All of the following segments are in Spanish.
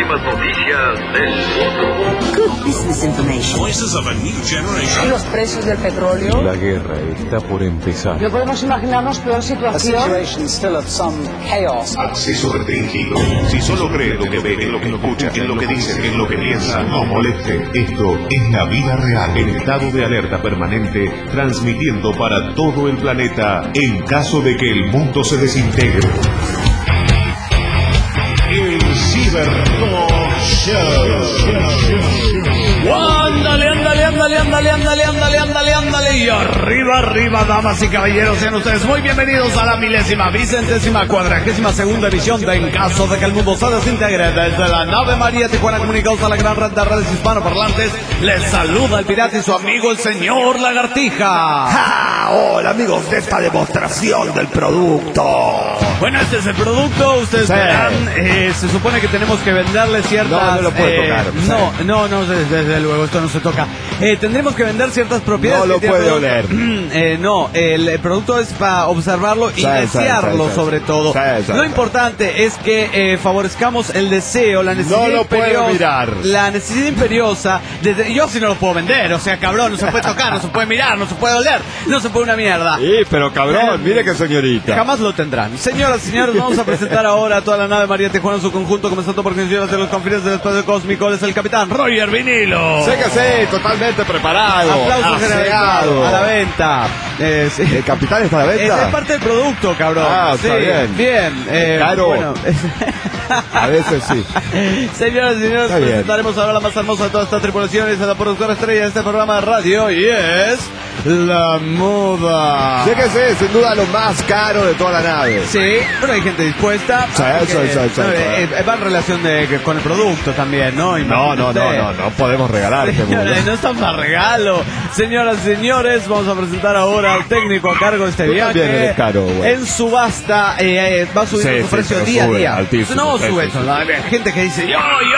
últimas noticias del mundo. Good business information. Voices of a new generation. Los precios del petróleo. La guerra está por empezar. No podemos imaginarnos peor situación. Acceso restringido. Si solo cree lo que ve, en lo que escucha, en lo que dice, en lo que piensa, no moleste. Esto es la vida real. En estado de alerta permanente, transmitiendo para todo el planeta en caso de que el mundo se desintegre. El Cibertalk Show. Ándale. Y arriba, damas y caballeros. Sean ustedes muy bienvenidos a la 1000ª, 40ª edición de En caso de que el mundo se desintegre. Desde la nave María Tijuana, comunicados a la gran red de redes hispanoparlantes, les saluda el pirata y su amigo el señor Lagartija. Hola amigos de esta demostración del producto. Bueno, este es el producto, ustedes verán, se supone que tenemos que venderle ciertas... No lo puede tocar. No, desde luego, esto no se toca. Tendremos que vender ciertas propiedades. No lo puede oler. El producto es para observarlo y desearlo sobre todo. Lo importante es que favorezcamos el deseo, la necesidad no lo imperiosa. puede mirar. La necesidad imperiosa. Yo sí no lo puedo vender, o sea, cabrón, no se puede tocar, no se puede mirar, no se puede oler, no se puede una mierda. Sí, pero cabrón, mire que señorita. Jamás lo tendrán. Señoras y señores, vamos a presentar ahora a toda la nave María Tijuana en su conjunto, comenzando por quien de los confines del espacio cósmico. Él es el capitán Roger Vinilo. Sé que sí, totalmente preparado. Aplausos generalizados. A la venta. Sí. ¿El capitán está a la venta? Es parte del producto, cabrón. Está bien. Bien. Claro. Bueno. A veces sí. Señoras y señores, presentaremos ahora la más hermosa de todas estas tripulaciones, a la productora estrella de este programa de radio, y es la moda. Sé que sí, sin duda lo más caro de toda la nave. Sí, pero hay gente dispuesta. Sí. Va en relación con el producto también, ¿no? No podemos regalar. Señores, no están para regalo. Señoras y señores, vamos a presentar ahora al técnico a cargo de este viaje. Es caro, güey. En subasta va a subir su precio día a día. Altísimo, no sube eso. La gente que dice yo.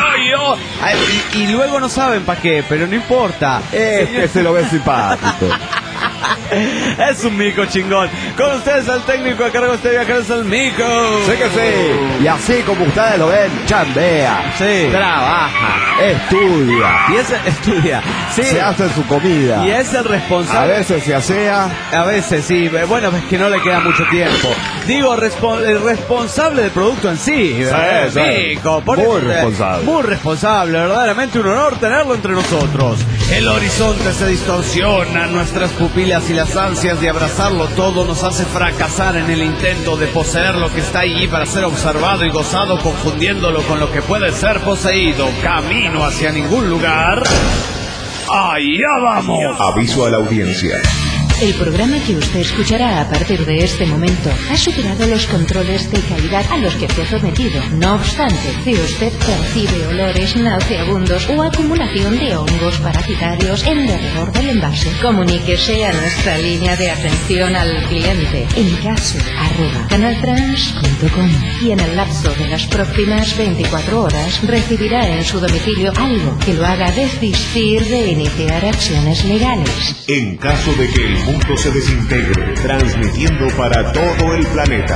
Y luego no saben para qué, pero no importa. Es que se lo ve simpático. Es un mico chingón. Con ustedes el técnico a cargo de este viaje es el mico. Sé que sí. Y así como ustedes lo ven, chambea, trabaja, estudia. Sí. Se hace su comida. Y es el responsable. A veces se asea. A veces sí. Bueno, es que no le queda mucho tiempo. Digo, el responsable del producto en sí. Mico, muy responsable. Verdaderamente un honor tenerlo entre nosotros. El horizonte se distorsiona, nuestras pupilas y las ansias de abrazarlo todo nos hace fracasar en el intento de poseer lo que está allí para ser observado y gozado, confundiéndolo con lo que puede ser poseído. Camino hacia ningún lugar. ¡Allá vamos! Aviso a la audiencia. El programa que usted escuchará a partir de este momento ha superado los controles de calidad a los que fue sometido. No obstante, si usted percibe olores nauseabundos o acumulación de hongos parasitarios en derredor del envase, comuníquese a nuestra línea de atención al cliente en caso@canaltrans.com y en el lapso de las próximas 24 horas recibirá en su domicilio algo que lo haga desistir de iniciar acciones legales. En caso de que el mundo se desintegre, transmitiendo para todo el planeta.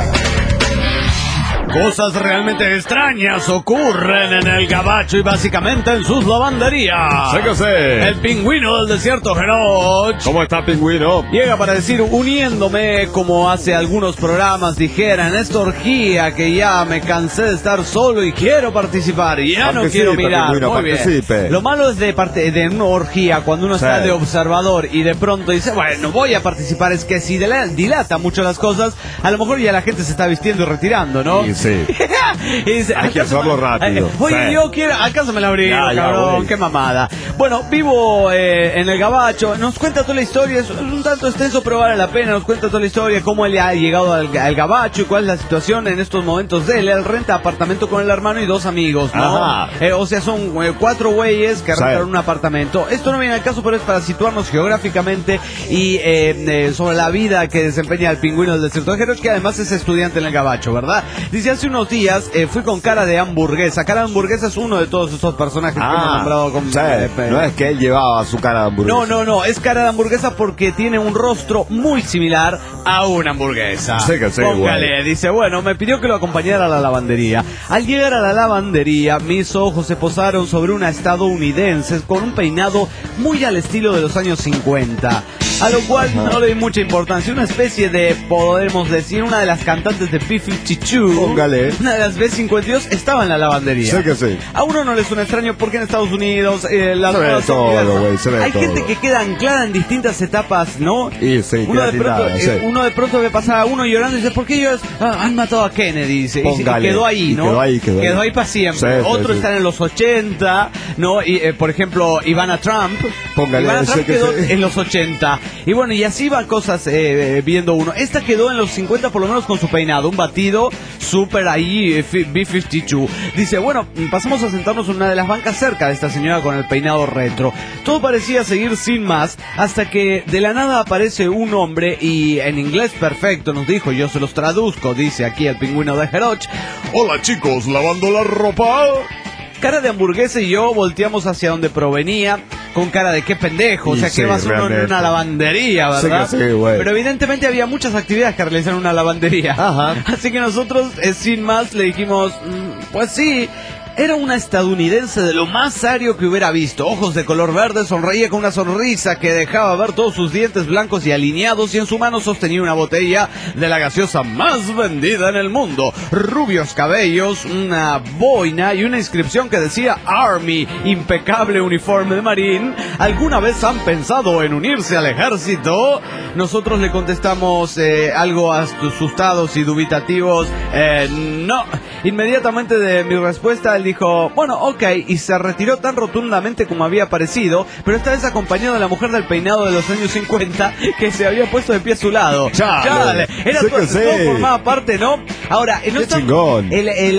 Cosas realmente extrañas ocurren en el gabacho y básicamente en sus lavanderías. Sé que sé. El pingüino del desierto Genoch. ¿Cómo está, pingüino? Llega para decir, uniéndome como hace algunos programas dijera, en esta orgía que ya me cansé de estar solo y quiero participar y ya no quiero mirar. Pingüino, muy bien. Lo malo es de una orgía cuando uno está de observador y de pronto dice, bueno, voy a participar, es que si dilata mucho las cosas, a lo mejor ya la gente se está vistiendo y retirando, ¿no? Sí. Y dice, hay que hacerlo rápido. Oye, yo quiero, alcánzame el abrigo, cabrón, qué mamada. Bueno, vivo en el gabacho, nos cuenta toda la historia, es un tanto extenso pero vale la pena, nos cuenta toda la historia, cómo él ha llegado al gabacho y cuál es la situación en estos momentos de él. Él renta apartamento con el hermano y 2 amigos, ¿no? O sea, son 4 güeyes que rentan un apartamento. Esto no viene al caso, pero es para situarnos geográficamente y sobre la vida que desempeña el pingüino del desierto de Genoch, que además es estudiante en el gabacho, ¿verdad? Dice, y hace unos días fui con Cara de Hamburguesa. Cara de Hamburguesa es uno de todos esos personajes que hemos nombrado con... no es que él llevaba su cara de hamburguesa. No, es Cara de Hamburguesa porque tiene un rostro muy similar a una hamburguesa. Sí que sí, Póngale, dice, bueno, me pidió que lo acompañara a la lavandería. Al llegar a la lavandería, mis ojos se posaron sobre una estadounidense con un peinado muy al estilo de los años 50. A lo cual no le di mucha importancia. Una especie de, podemos decir, una de las cantantes de B-52, Póngale. una de las B-52, estaba en la lavandería. Sí que sí. A uno no le suena extraño porque en Estados Unidos las se ve cosas son todo, diversas. güey, se ve Hay todo. gente que queda anclada en distintas etapas, ¿no? Y sí, uno de pronto ve pasar a uno llorando y dice, ¿por qué ellos han matado a Kennedy? Dice, y quedó ahí, ¿no? Quedó ahí para siempre. Otro está en los 80, ¿no? Y, por ejemplo, Ivana Trump. Ivana Trump quedó en los 80. Y bueno, y así va cosas viendo uno. Esta quedó en los 50 por lo menos con su peinado, un batido súper ahí, B-52. Dice, bueno, pasamos a sentarnos en una de las bancas cerca de esta señora con el peinado retro. Todo parecía seguir sin más, hasta que de la nada aparece un hombre y en inglés perfecto nos dijo, yo se los traduzco, dice aquí el pingüino de Heroch. Hola chicos, lavando la ropa. Cara de Hamburguesa y yo volteamos hacia donde provenía con cara de qué pendejo, o sea, sí, que vas uno en una lavandería, ¿verdad? Sí, güey. Pero evidentemente había muchas actividades que realizar en una lavandería. Ajá. Así que nosotros, sin más, le dijimos, pues sí. Era una estadounidense de lo más serio que hubiera visto. Ojos de color verde, sonreía con una sonrisa que dejaba ver todos sus dientes blancos y alineados, y en su mano sostenía una botella de la gaseosa más vendida en el mundo. Rubios cabellos, una boina y una inscripción que decía Army, impecable uniforme de marín. ¿Alguna vez han pensado en unirse al ejército? Nosotros le contestamos algo asustados y dubitativos, no. Inmediatamente de mi respuesta, él dijo, bueno, ok, y se retiró tan rotundamente como había aparecido, pero esta vez acompañado de la mujer del peinado de los años 50 que se había puesto de pie a su lado. Chale. Era todo formaba parte, ¿no? Ahora, no qué chingón.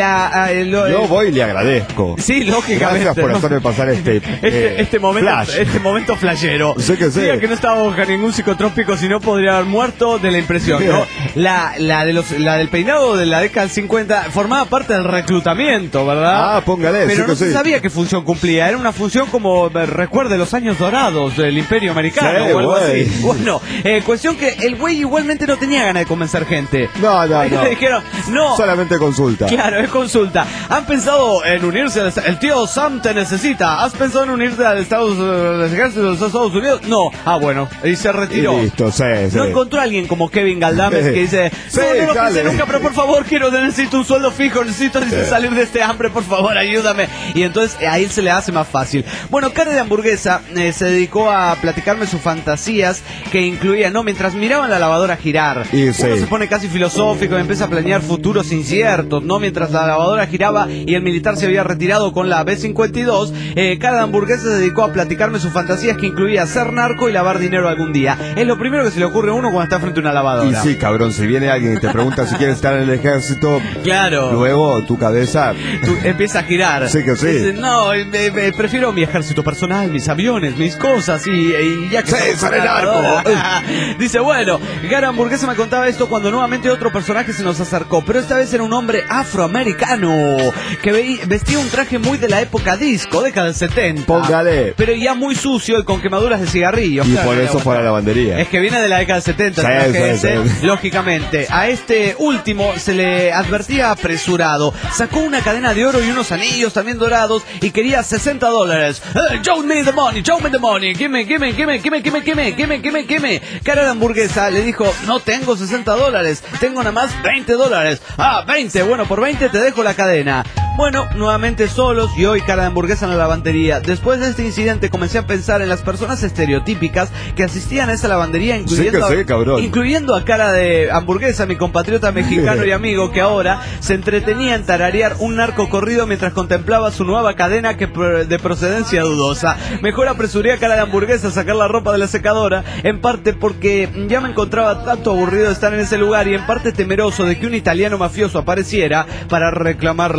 Yo voy y le agradezco. Sí, lógicamente. Gracias por hacerme pasar este momento, flash. este momento flashero. Sí que sí. Diga que no estaba bajo ningún psicotrópico, si no podría haber muerto de la impresión, ¿no? La del peinado de la década del 50 formaba parte del reclutamiento, ¿verdad? Póngale. Pero no se sí. sabía qué función cumplía. Era una función como, recuerde, los años dorados del Imperio Americano o algo así. Bueno, cuestión que el güey igualmente no tenía ganas de convencer gente. No. Le dijeron, no. Solamente consulta. Claro, es consulta. ¿Han pensado en unirse el tío Sam te necesita? ¿Has pensado en unirte al ejército de los Estados Unidos? No. Bueno. Y se retiró. Y listo, sí. No encontró a alguien como Kevin Galdames que dice, no lo pensé nunca, pero por favor, necesito un sueldo fijo, necesito salir de este hambre, por favor, ayúdame. Y entonces a él se le hace más fácil. Bueno, Cara de Hamburguesa se dedicó a platicarme sus fantasías que incluían, ¿no? Mientras miraban la lavadora girar. Uno se pone casi filosófico y empieza a planear futuros inciertos, ¿no? Mientras la lavadora giraba y el militar se había retirado con la B-52, Cara de Hamburguesa se dedicó a platicarme sus fantasías que incluía ser narco y lavar dinero algún día. Es lo primero que se le ocurre a uno cuando está frente a una lavadora. Y sí, cabrón, si viene alguien y te pregunta si quieres estar en el ejército, claro, luego tu cabeza empieza a girar. Sí que sí. Dice, no, prefiero mi ejército personal, mis aviones, mis cosas y ya que seré narco. Dice, bueno, Cara Hamburguesa me contaba esto cuando nuevamente otro personaje se nos acercó, pero esta vez era un hombre afroamericano que vestía un traje muy de la época disco, década del 70. Póngale. Pero ya muy sucio y con quemaduras de cigarrillos. Y por eso fue a la lavandería. Es que viene de la década del 70, lógicamente. A este último se le advertía apresurado. Sacó una cadena de oro y unos anillos también dorados y quería $60. Show me the money, gimme. Cara de Hamburguesa le dijo, no tengo $60, tengo nada más $20. 20, bueno, por 20 te dejo la cadena. Bueno, nuevamente solos y hoy Cara de Hamburguesa en la lavandería. Después de este incidente comencé a pensar en las personas estereotípicas que asistían a esa lavandería, incluyendo a Cara de Hamburguesa, mi compatriota mexicano y amigo, que ahora se entretenía en tararear un narco corrido mientras contemplaba su nueva cadena de procedencia dudosa. Mejor apresuré a Cara de Hamburguesa a sacar la ropa de la secadora, en parte porque ya me encontraba tanto aburrido de estar en ese lugar y en parte temeroso de que un italiano mafioso apareciera para reclamar la cadena.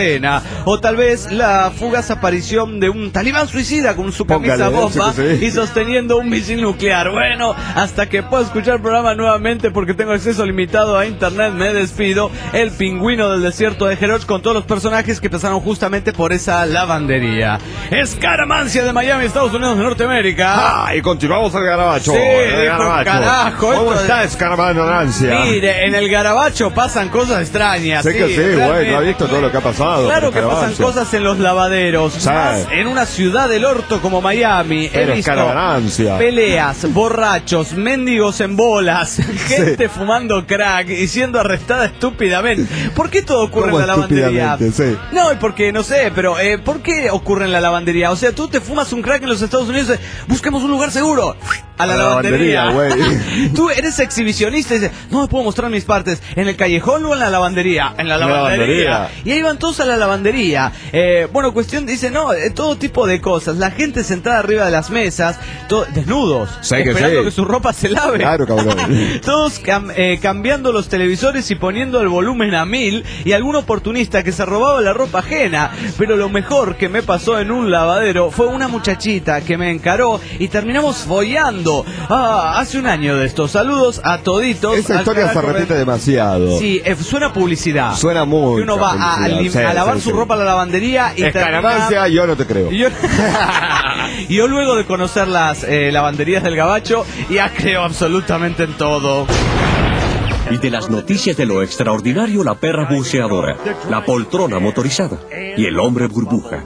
ajena, o tal vez la fugaz aparición de un talibán suicida con su camisa bomba y sosteniendo un misil nuclear. Bueno, hasta que pueda escuchar el programa nuevamente porque tengo acceso limitado a internet, me despido. El pingüino del desierto de Jeroch con todos los personajes que pasaron justamente por esa lavandería. Escaramancia de Miami, Estados Unidos de Norteamérica. Y continuamos al Garabacho. Sí, carajo. ¿Cómo está Escaramancia? Mire, en el Garabacho pasan cosas extrañas. Sé que sí, güey, no ha visto todo lo que ha pasado. Claro que pasan cosas en los lavaderos. Más en una ciudad del orto como Miami. He visto peleas, borrachos, mendigos en bolas, gente fumando crack y siendo arrestada estúpidamente. ¿Por qué todo ocurre en la lavandería? Sí. No, porque no sé, pero ¿por qué ocurre en la lavandería? O sea, tú te fumas un crack en los Estados Unidos, busquemos un lugar seguro. A la lavandería, güey. Tú eres exhibicionista y dices, no me puedo mostrar mis partes. ¿En el callejón o en la lavandería? En la lavandería. Y ahí van todos a la lavandería. Bueno, cuestión, dice, no, todo tipo de cosas. La gente sentada arriba de las mesas, desnudos, esperando que su ropa se lave. Claro, cabrón. Todos cambiando los televisores y poniendo el volumen a 1000. Y algún oportunista que se robaba la ropa ajena. Pero lo mejor que me pasó en un lavadero fue una muchachita que me encaró y terminamos follando. Hace un año de estos. Saludos a toditos. Esa historia se repite demasiado. Sí, suena publicidad. Suena muy. Uno va a lavar su ropa a la lavandería y Escaramancia, yo no te creo. Yo luego de conocer las lavanderías del Gabacho, ya creo absolutamente en todo. Y de las noticias de lo extraordinario, la perra buceadora, la poltrona motorizada y el hombre burbuja.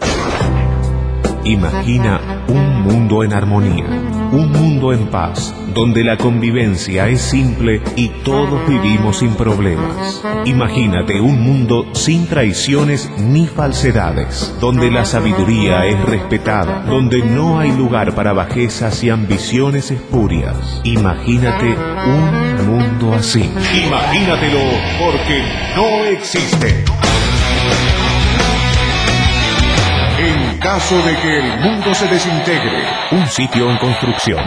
Imagina un mundo en armonía, un mundo en paz, donde la convivencia es simple y todos vivimos sin problemas. Imagínate un mundo sin traiciones ni falsedades, donde la sabiduría es respetada, donde no hay lugar para bajezas y ambiciones espurias. Imagínate un mundo así. Imagínatelo, porque no existe. En caso de que el mundo se desintegre, un sitio en construcción.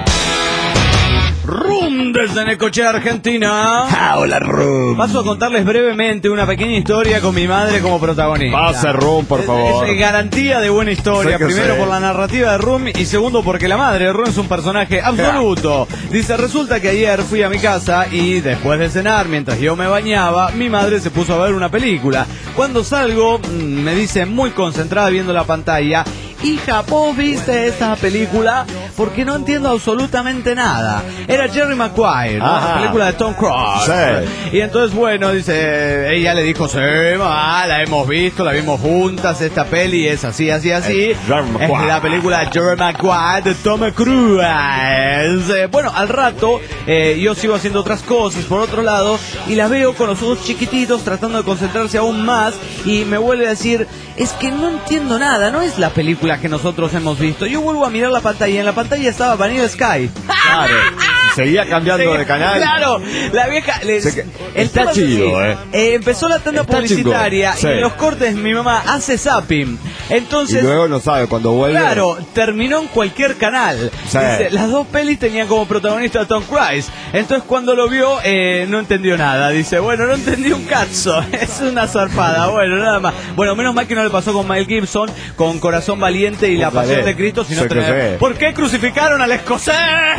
Rum desde Necochea, Argentina. Hola, Rum. Paso a contarles brevemente una pequeña historia con mi madre como protagonista. Pase, Rum, por favor. Es garantía de buena historia. Primero por la narrativa de Rum y segundo porque la madre de Rum es un personaje absoluto. Dice, resulta que ayer fui a mi casa y después de cenar, mientras yo me bañaba, mi madre se puso a ver una película. Cuando salgo, me dice muy concentrada viendo la pantalla, hija, ¿vos viste esta película? Porque no entiendo absolutamente nada. Era Jerry Maguire, ¿no? La película de Tom Cruise. Sí. Y entonces, bueno, dice, ella le dijo, sí, mamá, la hemos visto, la vimos juntas, esta peli es así, así, así. Es la película de Jerry Maguire de Tom Cruise. Bueno, al rato, yo sigo haciendo otras cosas por otro lado y la veo con los ojos chiquititos tratando de concentrarse aún más y me vuelve a decir, es que no entiendo nada, no es la película que nosotros hemos visto. Yo vuelvo a mirar la pantalla y en la pantalla estaba Vanilla Sky. Claro. Seguía cambiando de canal. Claro, la vieja está chido, empezó la tanda publicitaria y en los cortes mi mamá hace zapping. Entonces, y luego no sabe cuando vuelve. Claro, terminó en cualquier canal. Dice, las dos pelis tenían como protagonista a Tom Cruise. Entonces cuando lo vio no entendió nada. Dice, bueno, no entendí un cazzo. Es una zarpada. Bueno, nada más. Bueno, menos mal que no le pasó con Mel Gibson, con Corazón Valiente y La Pasión de Cristo, sino ¿por qué crucificaron al escocés?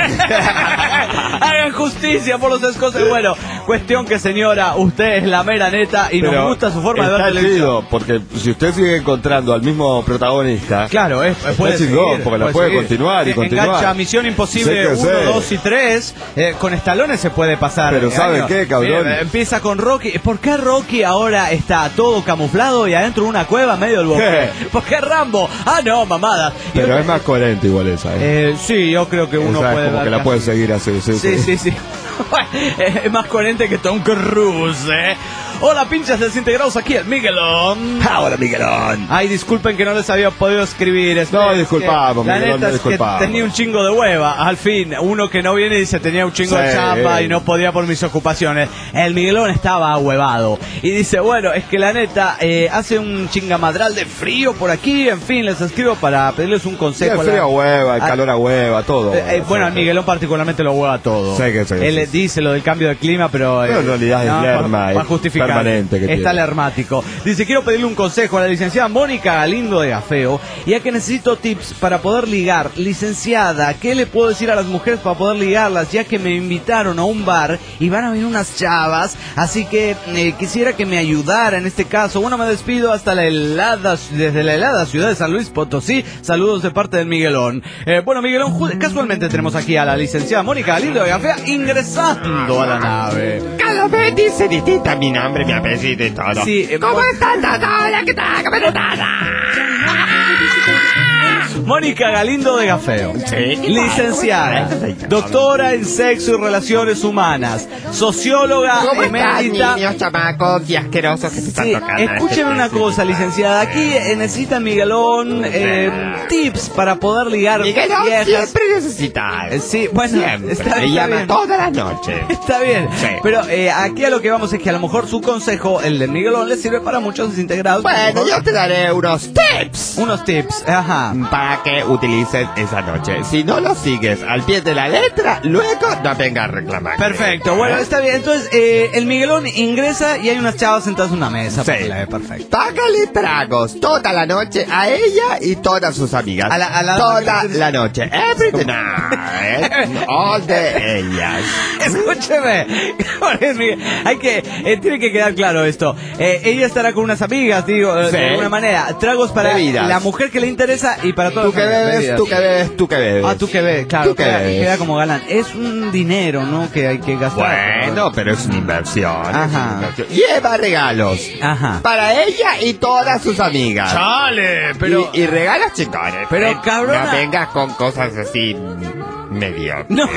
Hagan justicia por los escoceses. Bueno, cuestión que, señora, usted es la mera neta y nos gusta su forma de ver televisión. Porque si usted sigue encontrando al mismo protagonista, claro, puede seguir, porque la puede continuar y continuar. Engancha Misión Imposible 1, 2 y 3. Con Stallone se puede pasar. Pero ¿sabe qué, cabrón? Empieza con Rocky. ¿Por qué Rocky ahora está todo camuflado y adentro de una cueva en medio del bosque? ¿Por qué Rambo? No, mamada. Pero es más coherente igual esa. Sí, yo creo que uno puede como que la puede seguir así. Sí. Es más coherente que Tom Cruise, Hola, pinchas desintegrados, aquí el Miguelón. Hola, Miguelón. Ay, disculpen que no les había podido escribir. No, disculpamos, Miguelón, la neta es que tenía un chingo de hueva. Al fin, uno que no viene y dice tenía un chingo de chamba y no podía por mis ocupaciones. El Miguelón estaba ahuevado. Y dice, bueno, es que la neta hace un chingamadral de frío por aquí. En fin, les escribo para pedirles un consejo. El frío a hueva, el calor a hueva, todo. Bueno, al Miguelón particularmente lo hueva todo. Él dice lo del cambio de clima, pero en realidad es para justificar permanente que está tiene. alermático. Dice, quiero pedirle un consejo a la licenciada Mónica Galindo de Gafeo, ya que necesito tips para poder ligar. Licenciada, ¿qué le puedo decir a las mujeres para poder ligarlas? Ya que me invitaron a un bar y van a venir unas chavas, así que quisiera que me ayudara en este caso. Bueno, me despido hasta desde la helada ciudad de San Luis Potosí. Saludos de parte del Miguelón. Bueno, Miguelón, casualmente tenemos aquí a la licenciada Mónica Galindo de Gafea ingresando a la nave. Cada vez dice distinta mi nombre, mi apellido y todo. Sí, ¿Cómo estás, Tata? ¿Qué tal? ¿Cómo estás? Mónica Galindo de Gafeo, Sí. licenciada, doctora en sexo y relaciones humanas, socióloga ¿Cómo están, emérita. niños chamacos y asquerosos que se están Sí, tocando? escúcheme una cosa, licenciada. Aquí necesita Miguelón tips para poder ligar Miguelón viejas. siempre necesita. Sí, bueno, Siempre. está Me llama bien. toda la noche. Está bien, Sí. pero aquí a lo que vamos es que a lo mejor su consejo, el de Miguelón, le sirve para muchos desintegrados. Bueno, yo te daré unos tips Unos tips, ajá. para que utilices esa noche. Si no lo sigues al pie de la letra, luego no vengas a reclamar. Perfecto, bueno, está bien. Entonces, el Miguelón ingresa y hay unas chavas sentadas en una mesa. Sí. Perfecto. Págale tragos toda la noche a ella y todas sus amigas. Toda la noche. Every night. All de ellas. Escúcheme, tiene que quedar claro esto. Ella estará con unas amigas, digo, Sí. de alguna manera. Tragos para Bebidas. la mujer que le interesa y para todas Tú que las bebes, bebidas. tú que bebes, tú que bebes. Ah, tú que bebes, claro, Tú que queda, bebes. queda como galán. Es un dinero, ¿no? Que hay que gastar. Bueno, pero es una inversión. es Ajá. una inversión. Lleva regalos. Ajá. Para ella y todas sus amigas. ¡Chale! Y regalos chingones. Pero, cabrona. No vengas con cosas así medio. No.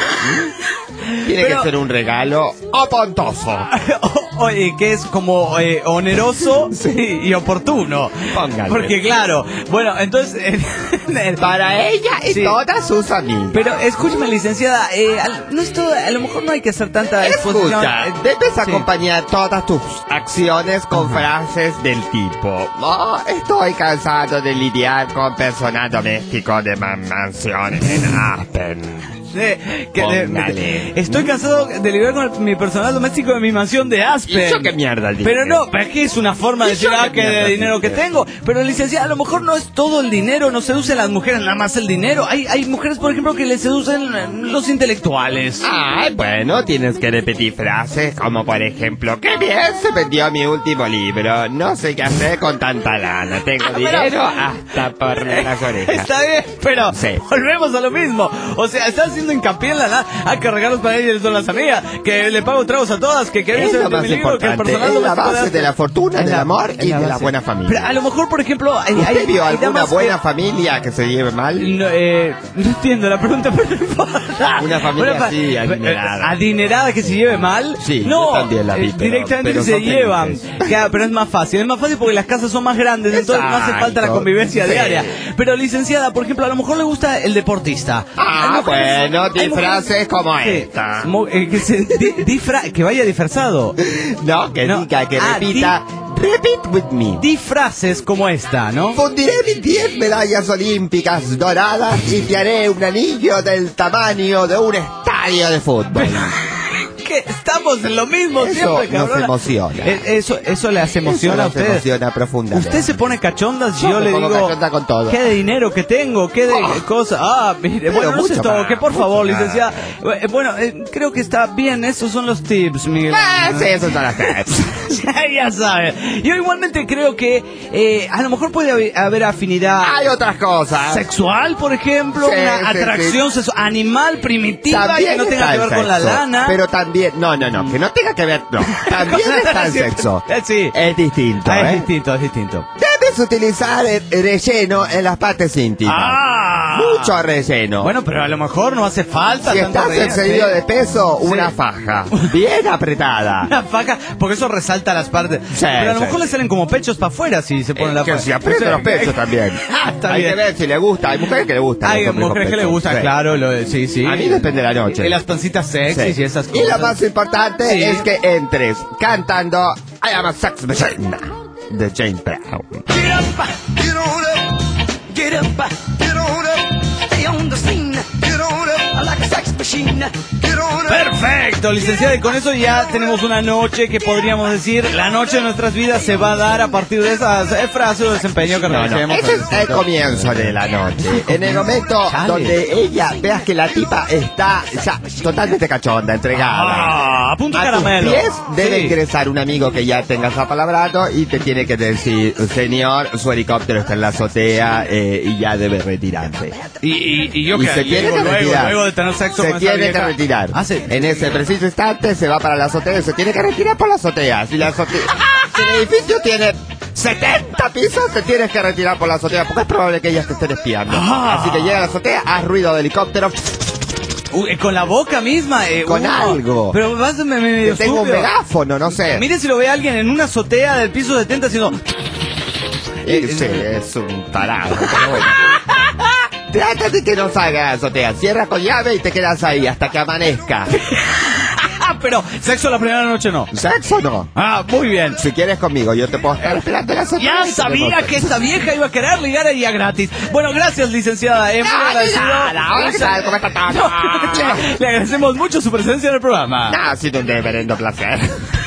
Tiene Pero- que ser un regalo opontoso. Oye, que es como oneroso y oportuno. Póngale. Porque claro, bueno, entonces... Para ella y Sí. todas sus amigas. Pero escúcheme, licenciada, no es todo, a lo mejor no hay que hacer tanta exposición. Escucha, debes Sí. acompañar todas tus acciones con frases del tipo: "Oh, estoy cansado de lidiar con personal doméstico de mansiones en Aspen. Póngale. Estoy cansado de lidiar con mi personal doméstico de mi mansión de Aspen. ¿Y yo qué mierda el dinero? Pero no, pero es que es una forma de ¿Y decir, yo qué que mierda de dinero que dice? tengo. Pero licenciada, a lo mejor no es todo el dinero, no seducen las mujeres nada más el dinero. Hay mujeres, por ejemplo, que le seducen los intelectuales. Ay, bueno, tienes que repetir frases como por ejemplo: "Qué bien se vendió mi último libro, no sé qué hacer con tanta lana, tengo dinero hasta por las orejas". Está bien, pero Sí. volvemos a lo mismo. O sea, está haciendo hincapié en la nada. Hay que regalos para ellos son las amigas. Que le pago tragos a todas. Que Es querían lo ser de más mi libro. Que el importante, personal es la doméstico base de la fortuna, Es del la- amor es y la de la base. buena familia. Pero a lo mejor, por ejemplo, ¿Usted vio alguna damas buena que- familia que se lleve mal? No, no entiendo la pregunta, pero no importa. Una familia así, adinerada. Adinerada que se lleve mal. Sí, no, yo también la vi, pero- directamente pero se son llevan. felices. Claro, pero es más fácil. Es más fácil porque las casas son más grandes, entonces no hace falta la Exacto. convivencia Sí. diaria. Pero licenciada, por ejemplo, a lo mejor le gusta el deportista. Ah, Hay mujeres- bueno, hay mujeres- disfraces como Sí, esta. que vaya disfrazado. No, que No. diga, que Ah, repita: "Repeat with me". Di frases como esta, ¿no? Fundiré mis 10 medallas olímpicas doradas y te haré un anillo del tamaño de un estadio de fútbol. Que estamos en lo mismo Eso siempre, nos cabrona. emociona. Eso le hace emoción Eso a nos usted. emociona profundamente. Usted se pone cachondas y Yo yo me le pongo digo, cachonda con todo. ¿qué de dinero que tengo? ¿Qué de cosas? Ah, mire, Pero bueno, no sé mucho todo, más, que por mucho favor, más. licenciada. Bueno, creo que está bien, esos son los tips, Miguel. Sí, eso son las tips. Ya sabe. Yo igualmente creo que a lo mejor puede haber afinidad Hay otras cosas. sexual, por ejemplo, Sí, una sí, atracción animal primitiva y que no tenga está que el ver con la sexo, lana. Pero también, no, que no tenga que ver, no. También está el sexo. Sí. Es distinto, Ah, ¿eh? es distinto, es distinto. Debes utilizar el relleno en las partes íntimas. Ah. Mucho relleno. Bueno, pero a lo mejor no hace falta si tanto estás relleno, excedido sí. de peso, Sí. una faja. Bien apretada. Una faja, porque eso resalta las partes. Sí, pero a lo sí. mejor le salen como pechos para afuera si se pone la Que faja. se aprieten los pechos también. Ah, está Hay bien. que ver si le gusta. Hay mujeres que le gustan. Hay los hombres con mujeres que le pechos. gusta, Sí. claro, sí, sí. A mí depende de la noche. Y las pancitas sexys Sí. y esas cosas. Y lo más importante Sí. es que entres cantando I Am a Sex Machine de James Brown. Get up, get on up, get up, get on up, stay on the scene, get on up, like a sex machine. Perfecto, licenciada, y con eso ya tenemos una noche que podríamos decir, la noche de nuestras vidas se va a dar a partir de esas frases o desempeño que realicemos. Ese es el comienzo de la noche. En el momento donde ella veas que la tipa está ya totalmente cachonda, entregada. A punto a caramelo. tus pies debe Sí. ingresar un amigo que ya tengas apalabrado y te tiene que decir, señor, su helicóptero está en la azotea y ya debe retirarse. Y yo Y que se tiene que luego retirar. de tener sexo Se con esa tiene que vieja. retirar. Ah, sí. En ese preciso instante se va para la azotea y se tiene que retirar por la azotea. Si el edificio tiene 70 pisos, te tienes que retirar por la azotea porque es probable que ellas te estén espiando. Así que llega a la azotea, haz ruido de helicóptero. Con la boca misma. Con algo. Pero vas me Que tengo un megáfono, no sé. Mire si lo ve alguien en una azotea del piso 70 haciendo... Sí, es un tarado. Pero bueno. Trata de que no salga a la azotea. Cierra con llave y te quedas ahí hasta que amanezca. Pero sexo la primera noche no. ¿Sexo no? Ah, muy bien. Si quieres conmigo, yo te puedo estar esperando en la azotea. Ya sabía que esta vieja iba a querer ligar ella gratis. Bueno, gracias, licenciada. Muy agradecido. Hola, ¿qué tal? ¿Cómo está todo? Le agradecemos mucho su presencia en el programa. Ha sido un reverendo placer.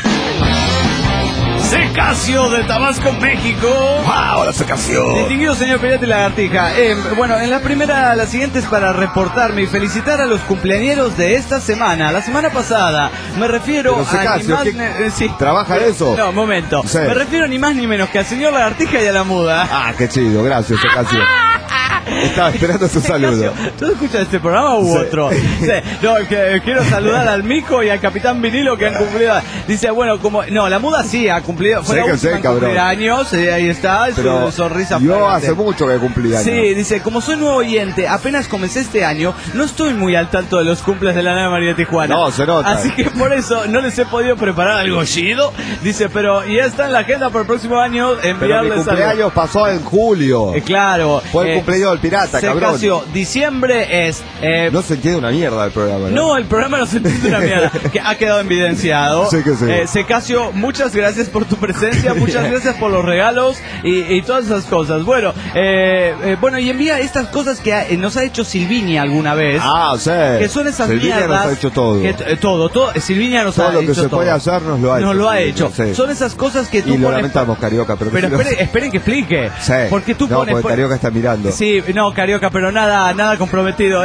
Secasio de Tabasco, México. Hola, Secasio. Distinguido señor Pirata y Lagartija. Bueno, en la siguiente es para reportarme y felicitar a los cumpleañeros de esta semana. La semana pasada me refiero Pero, Secasio, a ni más sí. ¿trabaja eso? No, momento. Sí. Me refiero ni más ni menos que al señor Lagartija y a la muda. Ah, qué chido, gracias, Secasio. Estaba esperando su saludo. ¿Tú escuchas este programa u otro? Sí, no, quiero saludar al Mico y al Capitán Vinilo que han cumplido. Dice, bueno, como... No, la muda sí ha cumplido. Fue Sé la que última sé, en cabrón. cumplir años. Ahí está, Pero su sonrisa. yo flagrante. hace mucho que cumplí años. Sí, dice, como soy nuevo oyente, apenas comencé este año, no estoy muy al tanto de los cumples de la Ana María Tijuana. No, se nota. Así que por eso no les he podido preparar algo chido. Dice, pero ya está en la agenda para el próximo año Pero mi enviarles cumpleaños pasó en julio. claro. Fue el cumpleaños del pirata, cabrón. Secasio, diciembre es... No se entiende una mierda el programa, ¿no? No, el programa no se entiende una mierda, que ha quedado evidenciado. Sí que sí. Secasio, muchas gracias por tu presencia, muchas gracias por los regalos y todas esas cosas. Bueno, bueno, y envía estas cosas que nos ha hecho Silvinia alguna vez. Ah, sí. Que son esas Silvinia mierdas. nos ha hecho todo. Que, todo. Silvinia nos Todo ha lo hecho que se todo. puede hacer nos lo ha hecho. Nos lo ha Silvinia, hecho. sí. Son esas cosas que tú Y lo pones... lamentamos, Carioca, pero... Pero esperen que explique. Sí. Porque tú no, pones... porque Carioca está mirando. Sí, no, Carioca, pero nada comprometido,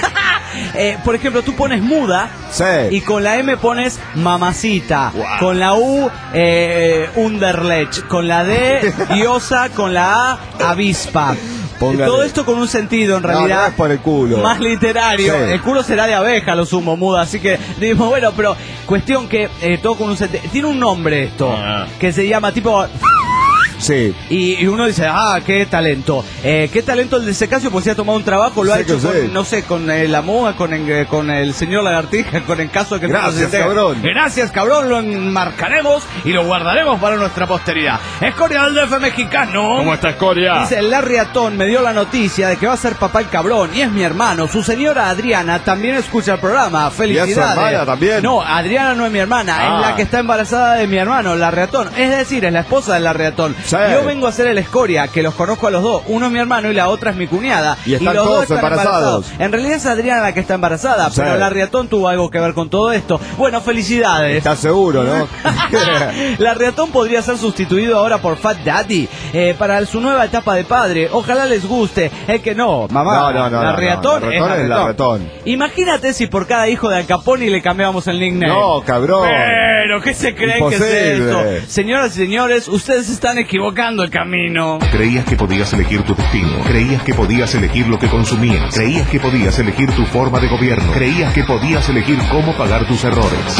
por ejemplo, tú pones muda Sí. y con la M pones mamacita, con la U Underlech, con la D diosa, con la A avispa. Póngale. Todo esto con un sentido en No, realidad no es por el culo. más literario. Sí. El culo será de abeja, lo sumo, muda. Así que digo, bueno, pero cuestión que todo con un sentido. Tiene un nombre esto, que se llama tipo... Sí. Y uno dice, qué talento. Qué talento el de Secasio, pues se ha tomado un trabajo, lo ha Sí, hecho que con, sí. no sé, con la muda, con el señor Lagartija, con el caso que Gracias, no se entere. cabrón. Gracias, cabrón, lo enmarcaremos y lo guardaremos para nuestra posteridad. Escoria del DF mexicano. ¿Cómo está, Escoria? Dice, Larry Atón me dio la noticia de que va a ser papá el cabrón y es mi hermano. Su señora Adriana también escucha el programa. Felicidades. ¿Y es su hermana también? No, Adriana no es mi hermana, es la que está embarazada de mi hermano, Larry Atón. Es decir, es la esposa de Larry Atón. Sí. Yo vengo a ser el Escoria, que los conozco a los dos. Uno es mi hermano y la otra es mi cuñada. Y están los todos dos están embarazados. En realidad es Adriana la que está embarazada, Sí. pero Larry Atón tuvo algo que ver con todo esto. Bueno, felicidades. ¿Estás seguro, no? Larry Atón podría ser sustituido ahora por Fat Daddy para su nueva etapa de padre. Ojalá les guste. Es que no, mamá. No. Larry Atón Larry Atón es Larry Atón. Imagínate si por cada hijo de Al Capone le cambiábamos el nickname. No, cabrón. Pero, ¿qué se creen Imposible. que es esto? Señoras y señores, ustedes están equivocando el camino. Creías que podías elegir tu destino, creías que podías elegir lo que consumías, creías que podías elegir tu forma de gobierno, creías que podías elegir cómo pagar tus errores.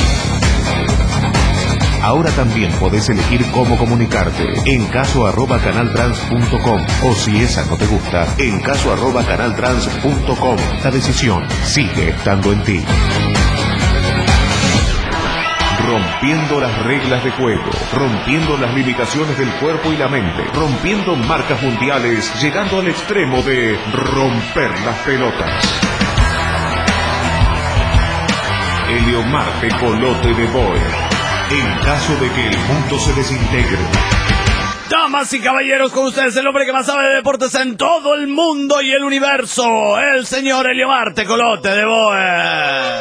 Ahora también podés elegir cómo comunicarte en caso@canaltrans.com o si esa no te gusta, en caso@canaltrans.com. La decisión sigue estando en ti. Rompiendo las reglas de juego, rompiendo las limitaciones del cuerpo y la mente, rompiendo marcas mundiales, llegando al extremo de romper las pelotas. Eliomar Tecolote de Boer. En caso de que el mundo se desintegre, Damas y caballeros, con ustedes el hombre que más sabe de deportes en todo el mundo y el universo, el señor Eliomar Tecolote de Boe.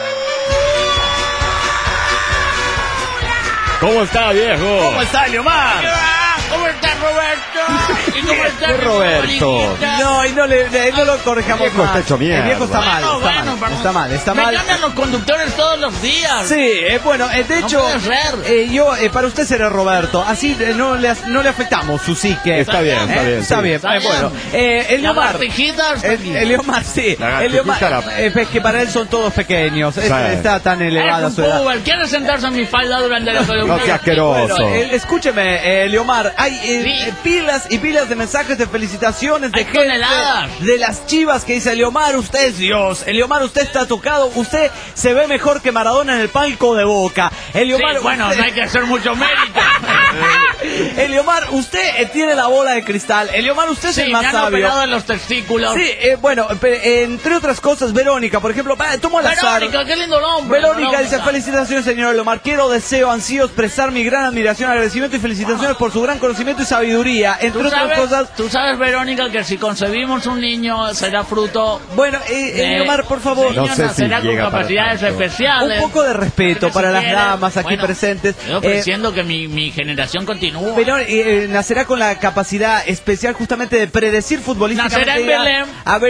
¿Cómo está, viejo? ¿Cómo está, Eliomar? ¿Cómo está, Roberto? ¿Y cómo está ¿Qué Roberto? No, y no lo corrijamos El viejo más. está hecho mierda. El viejo está mal, está mal. Me cambian los conductores todos los días. Sí, bueno, de hecho, puede ser. yo, para usted será Roberto, así no le afectamos su psique. Está bien. Está bien. Bueno, Eliomar. La bartijita está aquí. Eliomar, sí. Eliomar, es que para él son todos pequeños. Está tan elevada su edad. ¿Quieres sentarse en mi falda durante la columna? No sea asqueroso. Bueno, escúcheme, Eliomar, hay pilas y pilas de mensajes de felicitaciones de Hay gente toneladas. de las Chivas que dice: Eliomar, usted es Dios. Eliomar, usted está tocado. Usted se ve mejor que Maradona en el palco de Boca. Eliomar, Sí, bueno, usted... no hay que hacer mucho mérito. Eliomar, usted tiene la bola de cristal. Eliomar, usted es el Sí, más me han sabio. operado en los testículos. Sí, bueno, entre otras cosas, Verónica, por ejemplo, tomo al azar. Verónica, qué lindo nombre. Verónica dice: felicitaciones, señor Eliomar. Deseo, ansío expresar mi gran admiración, agradecimiento y felicitaciones por su gran conocimiento y sabiduría. Entre otras cosas. Tú sabes, Verónica, que si concebimos un niño será fruto. Bueno, Eliomar, por favor. No sé si será con llega para capacidades tanto. especiales. Un poco de respeto para las damas aquí Bueno, presentes. Estoy ofreciendo que mi generación continúe. Pero nacerá con la capacidad especial justamente de predecir futbolísticamente. Nacerá en Belén.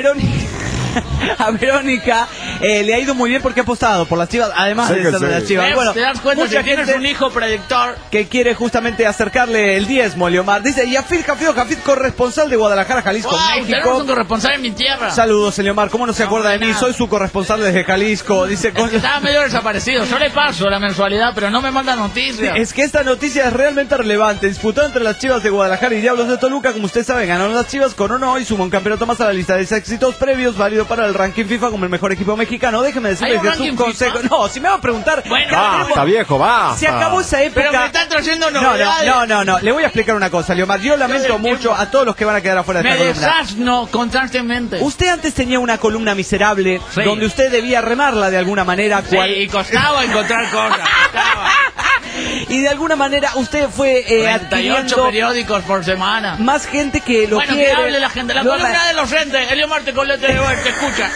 A Verónica le ha ido muy bien porque ha apostado por las Chivas, además de ser de las Chivas. Bueno, ¿Te das cuenta mucha que tienes gente un hijo predictor? que quiere justamente acercarle el diezmo, Eliomar. Dice: Yafir Jafid, corresponsal de Guadalajara, Jalisco, Wow, México. tenemos un corresponsal en mi tierra. Saludos, Eliomar. ¿Cómo no se acuerda de mí? nada. Soy su corresponsal desde Jalisco. Dice: Estaba medio desaparecido. Yo le paso la mensualidad, pero no me manda noticias. es que esta noticia es realmente relevante. Disputado entre las Chivas de Guadalajara y Diablos de Toluca, como ustedes saben, ganaron las Chivas, coronó hoy, sumó un campeonato más a la lista de éxitos previos, válido para el ranking FIFA como el mejor equipo mexicano. Déjeme decirles ¿Hay un que es un ranking consejo. FIFA? No, si me va a preguntar. Bueno, Basta, viejo, basta. Se acabó esa época. Pero me están trayendo novedades. No. Le voy a explicar una cosa, Eliomar. Yo lamento mucho a todos los que van a quedar afuera de Me esta columna. desasno constantemente. Usted antes tenía una columna miserable Sí. donde usted debía remarla de alguna manera. Sí, y costaba encontrar cosas. Costaba. Y de alguna manera usted fue 38 adquiriendo periódicos por semana. más gente que lo Bueno, quiere. que hable la gente. La columna de los entes. Eliomar Tecolote de Boe, te escucha.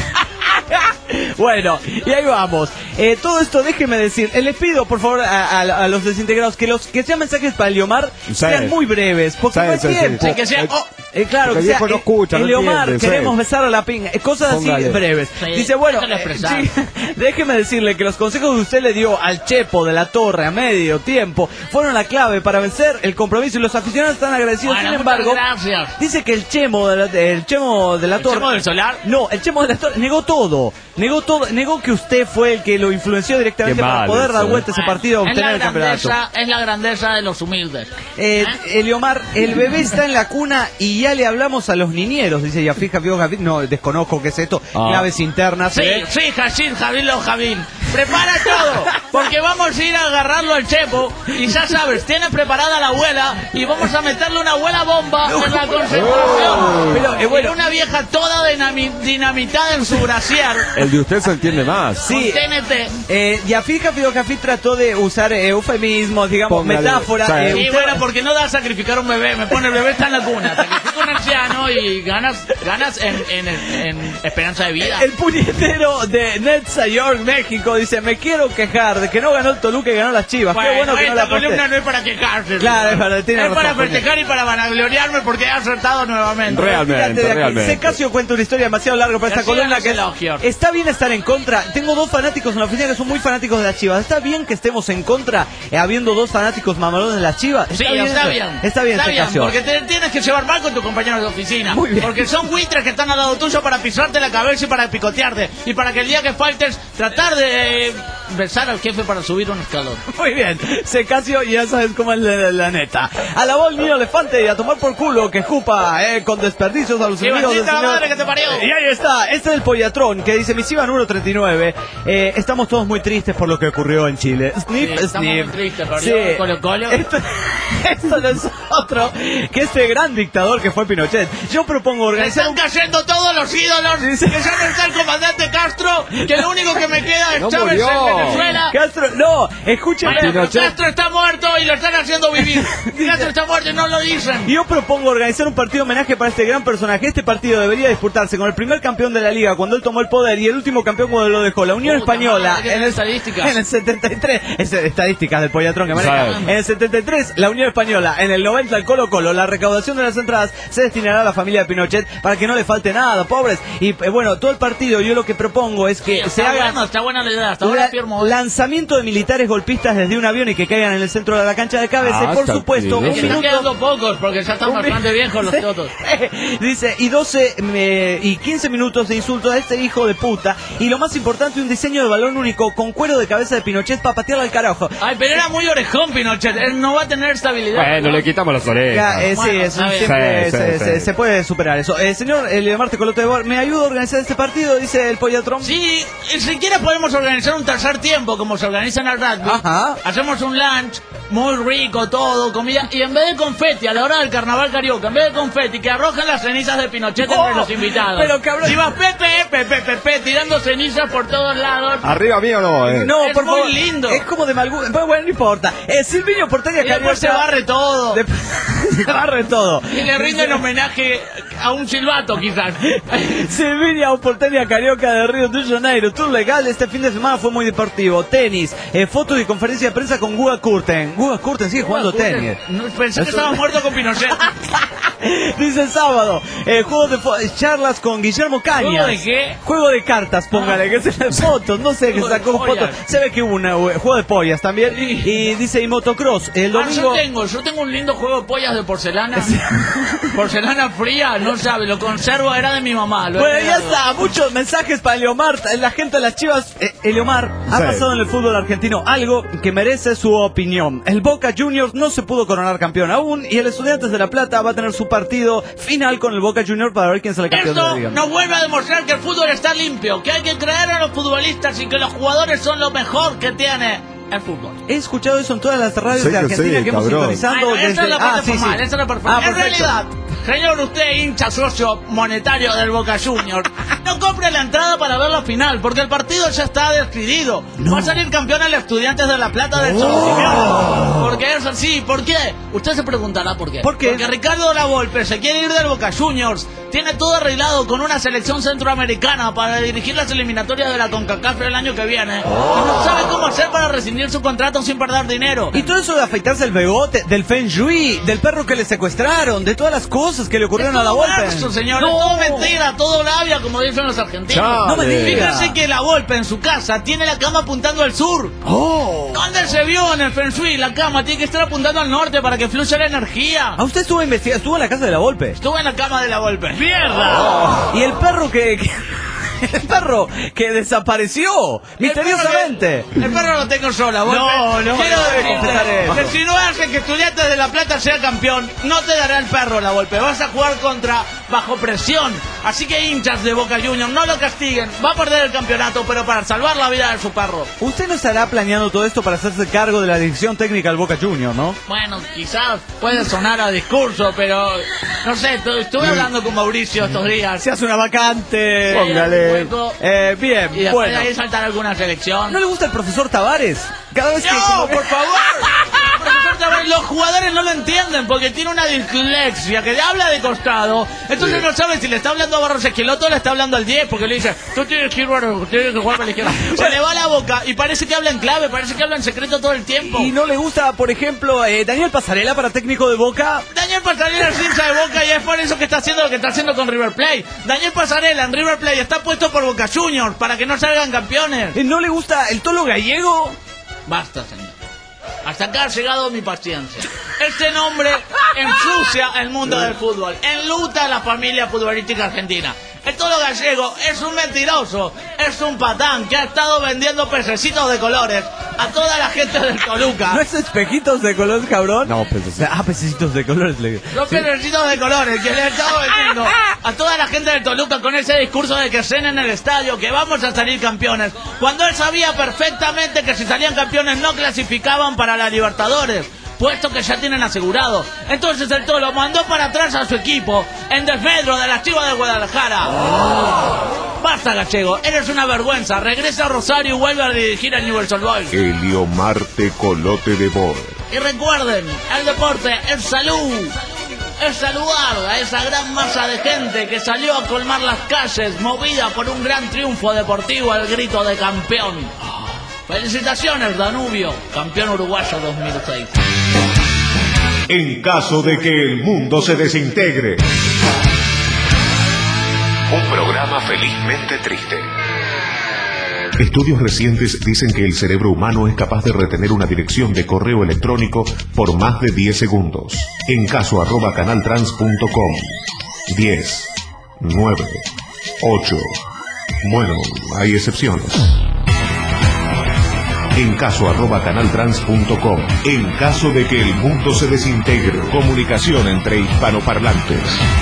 Bueno, y ahí vamos. Todo esto, déjeme decir, les pido por favor a los desintegrados que sean mensajes para Eliomar sean muy breves, porque no hay tiempo. Sí, que sea. Claro, Porque que sea, viejo no escucha, no Eliomar, entiende, queremos sí. besar a la pinga, cosas así Póngale. breves. Sí, Dice, bueno, déjalo expresar. sí, déjeme decirle que los consejos que usted le dio al Chepo de la Torre a medio tiempo fueron la clave para vencer el compromiso y los aficionados están agradecidos. Bueno, Sin embargo, muchas gracias. dice que el Chemo de la Torre... ¿El Chemo del Solar? No, el Chemo de la Torre negó todo, negó que usted fue el que lo influenció directamente Qué para mal poder dar eso, vuelta a ese partido a obtener el campeonato. Es la grandeza de los humildes. Eliomar, el bebé está en la cuna y ya le hablamos a los niñeros, dice Yafir Jafid. No, desconozco qué es esto, claves internas. Sí, Hashir, Javín. Prepara todo, porque vamos a ir a agarrarlo al Chepo y ya sabes, tiene preparada la abuela y vamos a meterle una abuela bomba en la concentración. Pero, bueno. Y una vieja toda dinamitada en su brasier. El de usted se entiende más. Sí. Con TNT. Yafir Jafid trató de usar eufemismos, digamos, Póngale, metáforas. sí. Y bueno, porque no da a sacrificar un bebé, me pone el bebé está en la cuna, sacrifica un anciano y ganas en esperanza de vida. El puñetero de Netza York, México, dice: me quiero quejar de que no ganó el Toluca y ganó las Chivas. Qué bueno que no la esta aposté. columna no es para quejarse. Claro, es para- tiene es razón, para porque- festejar y para vanagloriarme porque he acertado nuevamente. Realmente. Secasio cuenta una historia demasiado larga para esta Reciban columna los que elogios. está bien estar en contra. Tengo dos fanáticos en la oficina que son muy fanáticos de las Chivas. Está bien que estemos en contra habiendo dos fanáticos mamalones de las Chivas. Sí, está bien. Está bien, Secasio. porque te tienes que llevar mal con tus compañeros de oficina. Muy bien. Porque son buitres que están al lado tuyo para pisarte la cabeza y para picotearte. Y para que el día que faltes, tratar de besar al jefe para subir un escalón. Muy bien, Secasio, ya sabes cómo es la neta. A la voz niño elefante y a tomar por culo que escupa con desperdicios a los ¡Y enemigos del bendita la señor. madre que te parió! Y ahí está, este es el Pollatrón que dice misiva número 39. Estamos todos muy tristes por lo que ocurrió en Chile. Snip, Sí, estamos snip. muy tristes, perdió Colo-Colo. Esto no es otro que este gran dictador que fue Pinochet. Yo propongo organizar Están cayendo todos los ídolos. Sí. Que ya no está el comandante Castro. Que lo único que me queda es No Chávez, murió. el Venezuela. Castro, no, escúcheme. Bueno, Castro está muerto y lo están haciendo vivir. Castro está muerto y no lo dicen. Yo propongo organizar un partido homenaje para este gran personaje. Este partido debería disputarse con el primer campeón de la liga cuando él tomó el poder y el último campeón cuando lo dejó. La Unión Española en el 73, estadísticas del Pollatrón que maneja. En el 73, la Unión Española. En el 90, el Colo-Colo. La recaudación de las entradas se destinará a la familia de Pinochet para que no le falte nada, pobres. Y bueno, todo el partido, yo lo que propongo es que se haga está buena la idea. Hasta ahora firmo. Lanzamiento de militares golpistas desde un avión y que caigan en el centro de la cancha de Cabeza. Y por supuesto, un están minuto. quedando pocos porque ya están bastante viejos los totos. Dice, y 15 minutos de insultos a este hijo de puta. Y lo más importante, un diseño de balón único con cuero de cabeza de Pinochet para patearle al carajo. Ay, pero era muy orejón Pinochet. Él no va a tener estabilidad. Bueno, le quitamos las orejas. Se puede superar eso. Señor Marte Colote de Bar, ¿me ayuda a organizar este partido? Dice el Pollatrón. Sí, siquiera podemos organizar un tercer tiempo como se organiza en el rugby. Ajá. Hacemos un lunch muy rico, todo, comida. Y en vez de confeti, a la hora del carnaval carioca, en vez de confeti, que arrojan las cenizas de Pinochet entre los invitados. Pero cabrón. Si vas Pepe, tirando cenizas por todos lados. ¿Arriba mío no? No, es por muy favor. lindo. Es como de mal gusto. Bueno, no importa. Silviño Porteña Y después se barre todo. Se barre todo. Y le rinden homenaje a un silbato, quizás. Silviña Porteña Carioca de Río de Janeiro. Tour legal. Este fin de semana fue muy deportivo. Tenis, fotos y conferencia de prensa con Guga Kurten. Guga Kurten sigue jugando tenis. Pensé que estaba muerto con Pinochet. Dice el sábado, juegos de charlas con Guillermo Cañas. ¿Juego de qué? Juego de cartas, póngale, que es en fotos, no sé, que sacó fotos. Se ve que hubo un juego de pollas también. Y dice, y motocross, el domingo... Yo tengo un lindo juego de pollas de porcelana. Porcelana fría, no sabe, lo conservo, era de mi mamá. Bueno, ya está, muchos mensajes para Eleomar, la gente de las Chivas. Eleomar, ha pasado en el fútbol argentino algo que merece su opinión. El Boca Juniors no se pudo coronar campeón aún y el Estudiantes de La Plata va a tener su partido final con el Boca Juniors para ver quién sale campeón de la liga. Nos vuelve a demostrar que el fútbol está limpio, que hay que creer a los futbolistas y que los jugadores son lo mejor que tiene el fútbol. He escuchado eso en todas las radios de Argentina que hemos sintonizado. Bueno, esa es la parte formal, esa es la parte formal. En realidad, señor, usted hincha socio monetario del Boca Juniors, no compre la entrada para ver la final, porque el partido ya está decidido. Va a salir campeón el Estudiantes de La Plata del Cholo Simeone. Porque es así. ¿Por qué? Usted se preguntará por qué. ¿Por qué? Porque Ricardo Lavolpe se quiere ir del Boca Juniors. Tiene todo arreglado con una selección centroamericana para dirigir las eliminatorias de la CONCACAF el año que viene. Y no sabe cómo hacer para rescindir su contrato sin perder dinero. Y todo eso de afeitarse el bigote, del Feng Shui, del perro que le secuestraron, de todas las cosas que le ocurrieron a Lavolpe. Eso, señor, es todo mentira, todo labia, como dicen los argentinos. No me digas. Fíjese que Lavolpe en su casa tiene la cama apuntando al sur. ¿Dónde se vio en el Feng Shui? La cama tiene que estar apuntando al norte para que fluya la energía. ¿A usted estuvo investigando? ¿Estuvo en la casa de Lavolpe? Estuve en la cama de Lavolpe. ¡Mierda! Y el perro el perro que desapareció misteriosamente. El perro lo tengo yo, Lavolpe. No, quiero confesar eso. que si no hace que Estudiantes de La Plata sea campeón, no te dará el perro, Lavolpe. Vas a jugar bajo presión. Así que hinchas de Boca Juniors, no lo castiguen. Va a perder el campeonato, pero para salvar la vida de su perro. Usted no estará planeando todo esto para hacerse cargo de la dirección técnica del Boca Juniors, ¿no? Bueno, quizás puede sonar a discurso, pero no sé, estuve hablando con Mauricio estos días. Se hace una vacante. Póngale. Bien, y después bueno. de ahí saltar alguna selección. ¿No le gusta el profesor Tavares? Cada vez que... ¡No, por favor! Profesor Tavares, los jugadores no lo entienden porque tiene una dislexia que le habla de costado. Entonces no sabe si le está hablando a Barros Esqueloto o le está hablando al 10 porque le dice, tú tienes que ir, tienes que jugar para la izquierda. Se le va la boca y parece que habla en clave, parece que habla en secreto todo el tiempo. ¿Y no le gusta, por ejemplo, Daniel Pasarela para técnico de Boca? Daniel Pasarela es hincha de Boca y es por eso que está haciendo lo que está haciendo con River Plate. Daniel Pasarela en River Plate está puesto por Boca Juniors para que no salgan campeones. ¿No le gusta el Tolo Gallego? Basta, señor. Hasta acá ha llegado mi paciencia. Este nombre ensucia el mundo del fútbol, enluta a la familia futbolística argentina. El Tolo Gallego es un mentiroso, es un patán que ha estado vendiendo pececitos de colores a toda la gente del Toluca. ¿No es espejitos de colores, cabrón? No, pececitos. Pececitos de colores. Los pececitos de colores que le he estado vendiendo a toda la gente del Toluca con ese discurso de que cenen en el estadio, que vamos a salir campeones, cuando él sabía perfectamente que si salían campeones no clasificaban para la Libertadores, puesto que ya tienen asegurado. Entonces el Tolo mandó para atrás a su equipo en desmedro de las Chivas de Guadalajara. Basta, Gallego, eres una vergüenza. Regresa a Rosario y vuelve a dirigir a Newell's Old Boys. Helio Marte Colote de Boer. Y recuerden, el deporte es salud. Es saludar a esa gran masa de gente que salió a colmar las calles movida por un gran triunfo deportivo al grito de campeón. Felicitaciones, Danubio, campeón uruguayo 2006. En caso de que el mundo se desintegre. Un programa felizmente triste. Estudios recientes dicen que el cerebro humano es capaz de retener una dirección de correo electrónico por más de 10 segundos. En caso @canaltrans.com. 10, 9, 8. Bueno, hay excepciones. En caso @canaltrans.com. En caso de que el mundo se desintegre. Comunicación entre hispanoparlantes.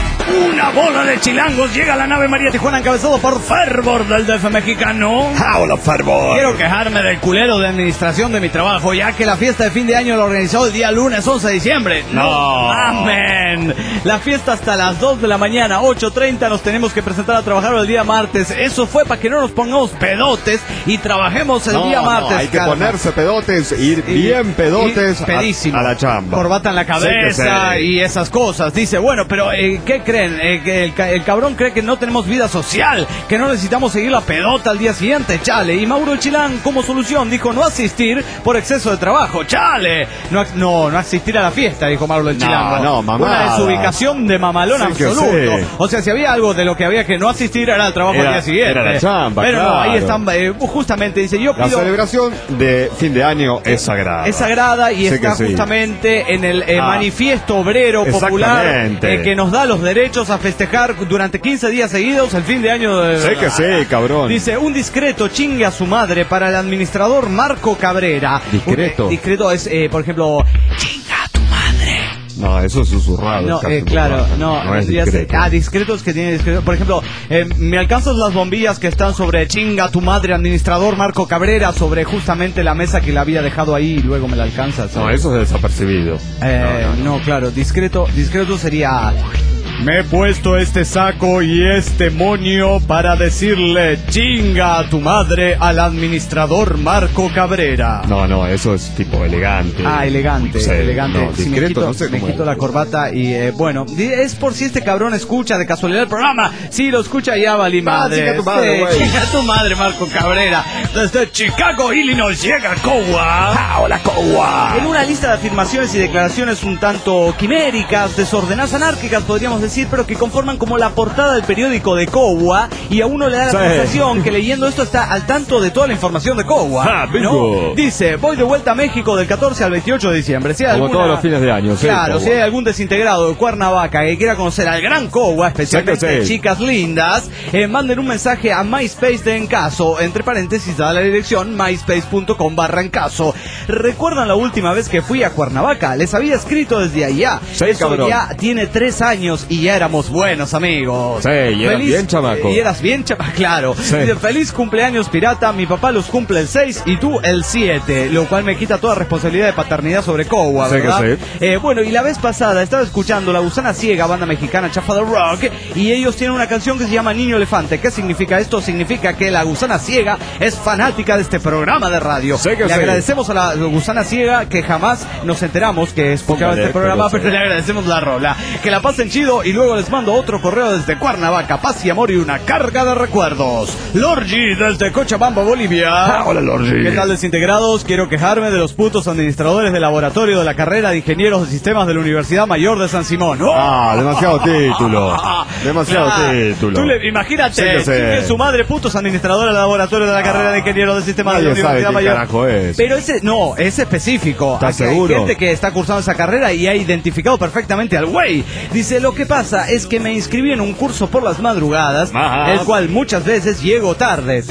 Una bola de chilangos llega a la nave María Tijuana encabezado por Fervor del DF mexicano. Hola, Fervor. Quiero quejarme del culero de administración de mi trabajo, ya que la fiesta de fin de año la organizó el día lunes 11 de diciembre. No. Amén. La fiesta hasta las 2 de la mañana, 8:30 nos tenemos que presentar a trabajar el día martes. Eso fue para que no nos pongamos pedotes y trabajemos el día martes. Hay que ponerse pedotes, ir bien pedotes pedísimo. a la chamba. Corbata en la cabeza sí. Y esas cosas. Dice, bueno, pero ¿qué creen? Que el cabrón cree que no tenemos vida social, que no necesitamos seguir la pedota al día siguiente, chale. Y Mauro el Chilán, como solución, dijo no asistir por exceso de trabajo, chale. No asistir a la fiesta, dijo Mauro el Chilán. No, mamá. Una desubicación de mamalón absoluto. Sí. O sea, si había algo de lo que había que no asistir era el trabajo al día siguiente. Era la chamba, pero claro. No, ahí están, justamente, dice, yo pido... La celebración de fin de año es sagrada. Es sagrada y está justamente en el manifiesto obrero popular que nos da los derechos a festejar durante 15 días seguidos el fin de año de... Sé que sí, cabrón. Dice, un discreto chingue a su madre para el administrador Marco Cabrera. Discreto. Discreto es, por ejemplo, chinga a tu madre. No, eso es susurrado. No, claro, no es discreto. Discreto es que tiene discreto. Por ejemplo, me alcanzas las bombillas que están sobre chinga a tu madre, administrador Marco Cabrera, sobre justamente la mesa que la había dejado ahí y luego me la alcanzas. No, eso es desapercibido. No, claro, discreto sería... Me he puesto este saco y este moño para decirle chinga a tu madre al administrador Marco Cabrera. No, eso es tipo elegante. Elegante, sí, elegante. No, discreto, no sé me quito la corbata y bueno, es por si este cabrón escucha de casualidad el programa. Si lo escucha ya valí madre. Chinga tu madre, güey. Chinga tu madre, Marco Cabrera. Desde Chicago, Illinois, llega Cowa. Hola, Cowa. En una lista de afirmaciones y declaraciones un tanto quiméricas, desordenadas, anárquicas, podríamos decir, pero que conforman como la portada del periódico de Cowa, y a uno le da la sensación que leyendo esto está al tanto de toda la información de Cowa, ¿no? Dice, voy de vuelta a México del 14 al 28 de diciembre. Si hay como todos los fines de año. Claro, si hay algún desintegrado de Cuernavaca que quiera conocer al gran Cowa, especialmente chicas lindas, manden un mensaje a MySpace de Encaso, entre paréntesis da la dirección myspace.com/Encaso. ¿Recuerdan la última vez que fui a Cuernavaca? Les había escrito desde allá. Eso cabrón. Ya tiene 3 años y ya éramos buenos amigos. Sí, y eras bien chamaco. Y eras bien chamaco, claro. Sí. Feliz cumpleaños, pirata. Mi papá los cumple el 6 y tú el 7, lo cual me quita toda responsabilidad de paternidad sobre Cowa, ¿verdad? Sí. Bueno, y la vez pasada estaba escuchando La Gusana Ciega, banda mexicana chafa de rock, y ellos tienen una canción que se llama Niño Elefante. ¿Qué significa esto? Significa que La Gusana Ciega es fanática de este programa de radio. Le agradecemos a La Gusana Ciega que jamás nos enteramos que escuchaba este programa, pero le agradecemos la rola. Que la pasen chido y luego les mando otro correo desde Cuernavaca, paz y amor y una carga de recuerdos. Lorgi desde Cochabamba, Bolivia. Hola, Lorgi. ¿Qué tal, desintegrados? Quiero quejarme de los putos administradores del laboratorio de la carrera de ingenieros de sistemas de la Universidad Mayor de San Simón. Demasiado título. Demasiado título. Imagínate, que su madre, putos administradores del laboratorio de la carrera de ingenieros de sistemas de la Universidad Mayor. Carajo es. Pero es específico. ¿Estás seguro? Hay gente que está cursando esa carrera y ha identificado perfectamente al güey. Dice, lo que pasa es que me inscribí en un curso por las madrugadas, el cual muchas veces llego tarde.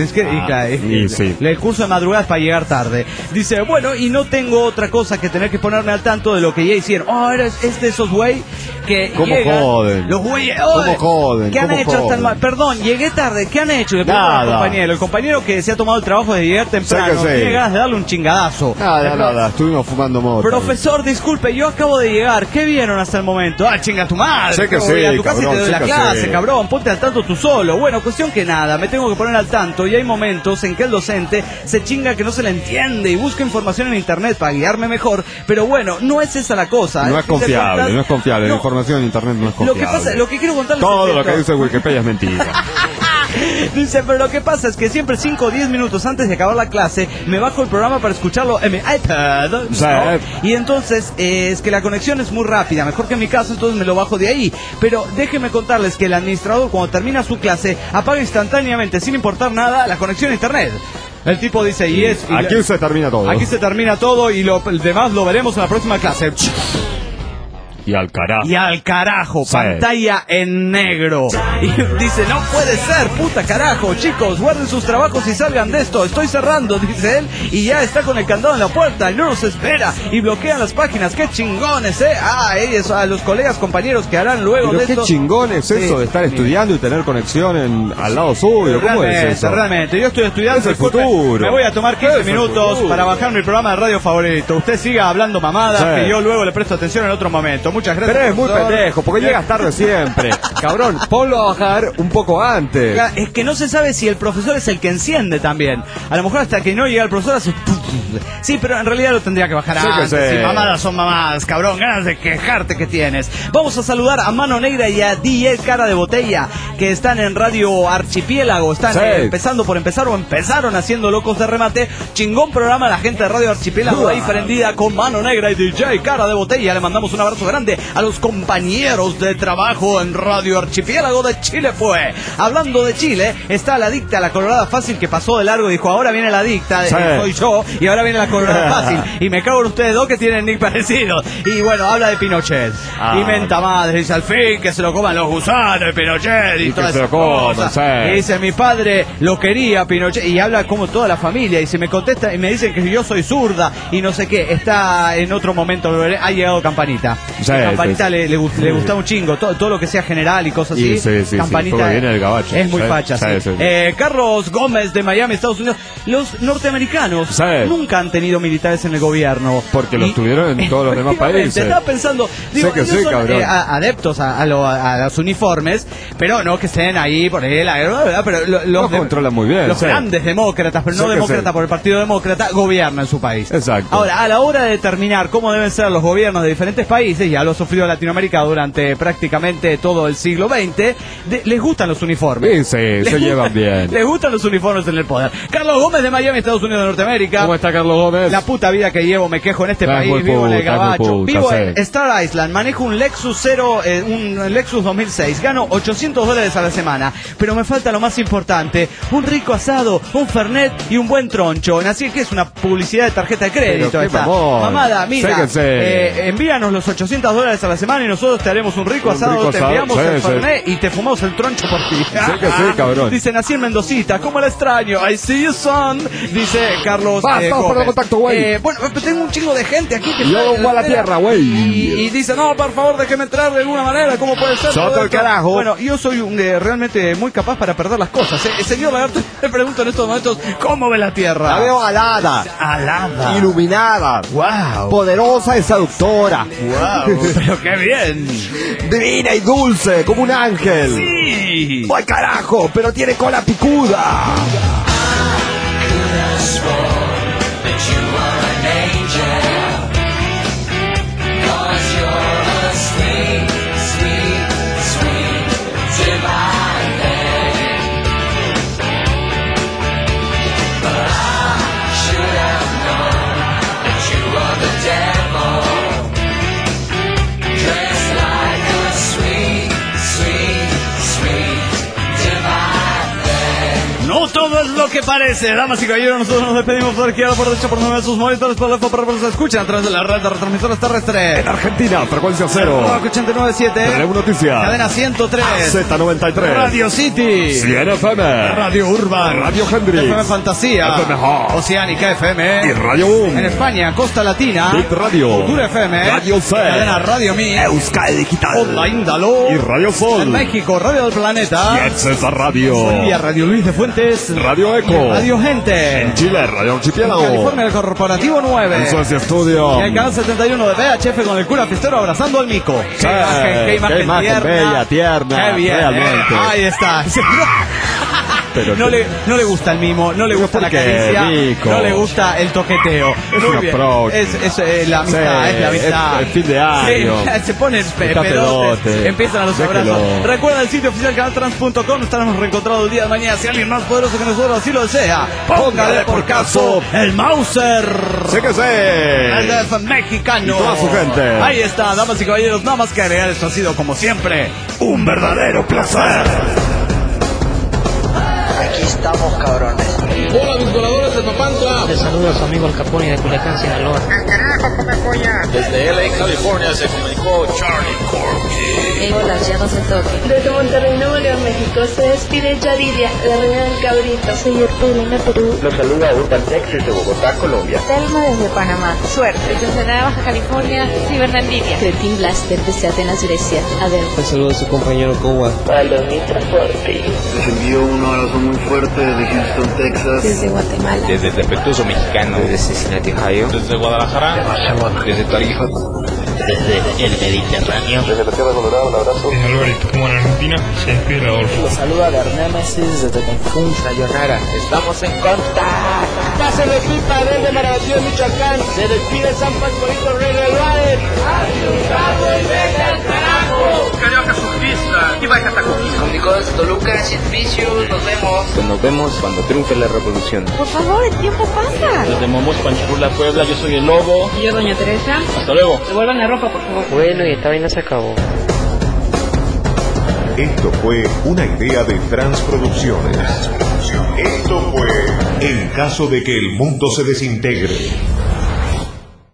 El curso de madrugadas para llegar tarde. Dice, bueno, y no tengo otra cosa que tener que ponerme al tanto de lo que ya hicieron. ¿Eres de esos güey que ¿Cómo llegan joden? los güeyes. ¿Cómo joden? ¿Qué han ¿Cómo hecho hasta el joden? Perdón, llegué tarde. ¿Qué han hecho? Le pregunto Nada. al compañero que se ha tomado el trabajo de llegar temprano. Sé que sí. Tiene ganas de darle un chingadazo. Nada, estuvimos fumando moto. Profesor, disculpe, yo acabo de llegar. ¿Qué vieron hasta el momento? Ah, chinga tu madre. Sé que Voy sí, a tu casa y cabrón, te doy sé la que clase, sí. cabrón. Ponte al tanto tú solo. Bueno, cuestión que nada, me tengo que poner al tanto y hay momentos en que el docente se chinga que no se le entiende y busca información en internet para guiarme mejor. Pero bueno, no es esa la cosa. No es confiable, no es confiable. La información en internet no es confiable. Lo que quiero contarles Todo es lo que esto. dice Wikipedia es mentira. Dice, pero lo que pasa es que siempre 5 o 10 minutos antes de acabar la clase me bajo el programa para escucharlo en mi iPad, ¿no? Sí. Y entonces es que la conexión es muy rápida, mejor que en mi caso, entonces me lo bajo de ahí. Pero déjenme contarles que el administrador cuando termina su clase apaga instantáneamente, sin importar nada, la conexión a internet. El tipo dice, Aquí se termina todo. Aquí se termina todo y el demás lo veremos en la próxima clase. Y al carajo. Y al carajo, Sí. pantalla en negro. Y dice, no puede ser, puta carajo, chicos, guarden sus trabajos y salgan de esto. Estoy cerrando, dice él, y ya está con el candado en la puerta, y no nos espera, y bloquean las páginas, qué chingones, ellos, a los colegas, compañeros que harán luego Pero de qué esto. chingón es eso Sí, de estar estudiando y tener conexión al lado suyo. ¿Cómo es eso? Realmente, yo estoy estudiando, Es el disculpe, futuro. me voy a tomar 15 Es el minutos futuro. para bajar mi programa de radio favorito. Usted siga hablando mamadas, Sí. que yo luego le presto atención en otro momento. Muchas gracias. Pero es muy profesor. pendejo, porque llegas tarde siempre. Cabrón, ponlo a bajar un poco antes. Es que no se sabe si el profesor es el que enciende también. A lo mejor hasta que no llega el profesor hace... Sí, pero en realidad lo tendría que bajar Sí que antes. sí. Sí, mamadas son mamadas, cabrón. Ganas de quejarte que tienes. Vamos a saludar a Mano Negra y a DJ Cara de Botella, que están en Radio Archipiélago. Están Sí. empezando por empezar o empezaron haciendo Locos de Remate. Chingón programa la gente de Radio Archipiélago ahí prendida con Mano Negra y DJ Cara de Botella. Le mandamos un abrazo grande a los compañeros de trabajo en Radio Archipiélago de Chile, pues. Hablando de Chile, está la adicta, la colorada fácil, que pasó de largo y dijo, ahora viene la adicta, Sí. soy yo, y ahora viene la colorada fácil. Y me cago en ustedes dos que tienen nick parecidos. Y bueno, habla de Pinochet. Y menta madre, dice, al fin que se lo coman los gusanos de Pinochet y Y todas que se esas lo coman, cosas. sí. Y dice, mi padre lo quería Pinochet. Y habla como toda la familia. Y se me contesta y me dicen que yo soy zurda y no sé qué. Está en otro momento, ha llegado Campanita. Sí, Campanita sí, sí. le gusta un chingo. Todo lo que sea general y cosas así. Y sí, Campanita porque viene del gabacho. es muy Sí, facha. sí, Sí. sí. Carlos Gómez de Miami, Estados Unidos. Los norteamericanos Sí. nunca han tenido militares en el gobierno. Porque los tuvieron en todos los demás Efectivamente, países. Estaba pensando, digo, Sé que ellos sí, son cabrón. adeptos a los uniformes, pero no que estén ahí por ahí, ¿verdad? Pero Los controlan muy bien. Los sí. grandes demócratas, pero Sé no que demócratas sí. por el Partido Demócrata, gobiernan su país. Exacto. Ahora, a la hora de determinar cómo deben ser los gobiernos de diferentes países, ya lo ha sufrido Latinoamérica durante prácticamente todo el siglo XX, les gustan los uniformes. Sí, Les se llevan bien. Les gustan los uniformes en el poder. Carlos Gómez de Miami, Estados Unidos de Norteamérica. ¿Cómo está Carlos Gómez? La puta vida que llevo, me quejo en este Es país, muy vivo en el puta, es muy gabacho, puta, vivo sí. en Star Island, manejo un Lexus un Lexus 2006, gano $800 a la semana, pero me falta lo más importante, un rico asado, un fernet y un buen troncho. Así que es una publicidad de tarjeta de crédito. Pero qué Esta. mamón. Mamada, mira, Séquense. envíanos los $800 a la semana y nosotros te haremos un rico Un asado, rico te asado, enviamos sí, el sí. fernet y te fumamos el troncho por ti. Sí que sí, cabrón. Dice, nací en Mendocita, ¿cómo la extraño? I see you, son. Dice Carlos Basta, Gómez. por el contacto, güey. Bueno, tengo un chingo de gente aquí que Yo está- voy a la tierra, güey. Y dice, no, por favor, déjeme entrar de alguna manera, ¿cómo puede ser? Soto todo el esto? carajo. Bueno, yo soy realmente muy capaz para perder las cosas. Señor Lagarto, le pregunto en estos momentos, ¿cómo ve la tierra? La veo alada, Alada. iluminada, Wow. poderosa y seductora. Wow, pero qué bien. Divina y dulce, como un ángel. Sí. ¡Ay, carajo! Pero tiene cola picuda. No todo no es lo que parece. Damas y caballeros, nosotros nos despedimos por aquí, por derecha, por nueve de sus monitores, por la para se escuchan a través de la red de retransmisoras terrestres. En Argentina, frecuencia 0. Rock 89.7. Rev Noticias. Cadena 103. Z93. Radio City. 100 FM. Radio Urban. Radio Hendrix. FM Fantasía. FM Hot. Oceánica FM. Y Radio Boom. En España, Costa Latina. Bit Radio. Cultura FM. Radio C. Cadena Radio Mi. Euskadi Digital. Onda Índalo. Y Radio Sol. En México, Radio del Planeta. Y César Radio. Bolivia, Radio Luis de Fuentes. Radio Eco. Radio Gente. En Chile, Radio Archipiélago. En California, el Corporativo 9. En Suecia Studio. Y el canal 71 de VHF con el cura fiestero abrazando al mico. Qué imagen bella, tierna. Qué bien. Realmente. Ahí está. Pero no le gusta el mimo, no le gusta la caricia, rico. No le gusta el toqueteo. Muy bien. Es la amistad, sí, es la amistad. Es fin de año. Sí, se ponen pedotes, empiezan a los abrazos. Recuerda el sitio oficial canaltrans.com. Estaremos reencontrados el día de mañana. Si alguien más poderoso que nosotros así lo desea, póngale por caso el Mauser. Sí que sé. El DF mexicano. Y toda su gente. Ahí está, damas y caballeros, nada más que agregar. Esto ha sido como siempre un verdadero placer. Aquí estamos, cabrones. Hola, mis voladores de Papantla. Les saluda a su amigo el Capone de Culiacán, Sinaloa. Desde LA, California, se comunicó Charlie Corky. Hola, ya no se toque. Desde Monterrey, Nuevo León, México, se despide Yaridia, la reina del cabrito. Soy Ertelena, Perú. Los saluda Urban Texas de Bogotá, Colombia. Telma desde Panamá. Suerte. Desde Ensenada, Baja California, Cibernan Lidia. Cretin Blaster desde Atenas, Grecia. Adel. Un saludo a su compañero Kowa. Palomita Fuerte. Les envío un abrazo muy fuerte desde Houston, Texas. Desde Guatemala. Desde Tepetuzo, Mexicano. Desde Cincinnati, Ohio. Desde Guadalajara. Desde Tarija. Desde el Mediterráneo. Desde la Tierra Colorada, un abrazo. Desde Alvarito, como en Argentina, se despide Adolfo. Los saluda Bernémesis desde Cancún. Sayonara, estamos en contacto. Pase de pipa desde Marabatío, Michoacán. Se despide San Pascualito Rey del Valle. ¡Ayudado y vete al carajo! Carioca surfista, y va a Catacoquí. Amigos de Toluca, Cienficios, nos vemos. Pues nos vemos cuando triunfe la revolución. Por favor, el tiempo pasa. Desde Momos, Panchipula, Puebla, yo soy el Lobo. Y yo, Doña Teresa. Hasta luego. Devuelvan la ropa, por favor. Bueno, y esta vaina se acabó. Esto fue una idea de Transproducciones. Esto fue En caso de que el mundo se desintegre.